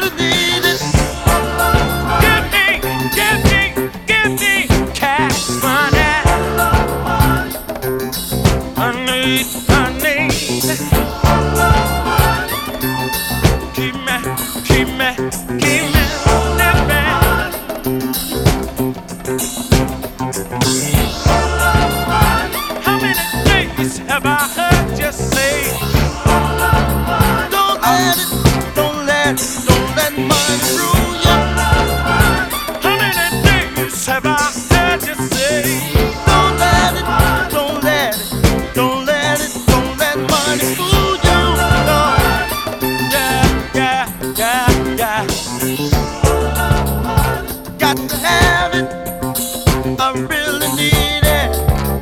really need it. Give me cash money. I need. Keep me living. How many days have I heard you say? Don't let money rule you. How many days have I heard you say? Don't let money fool you. No. Yeah. Got to have it. I really need it.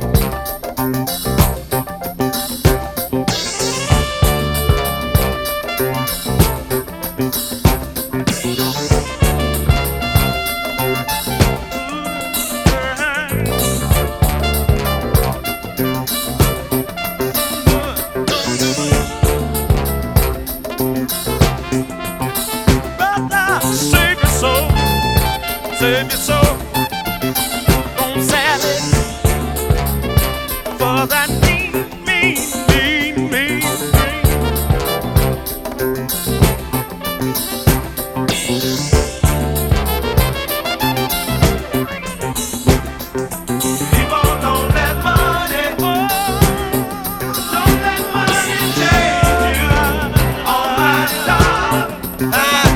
Brother, save your soul. Save your soul. Don't sell it for that need. People don't let money go. Don't let money change you. All my love.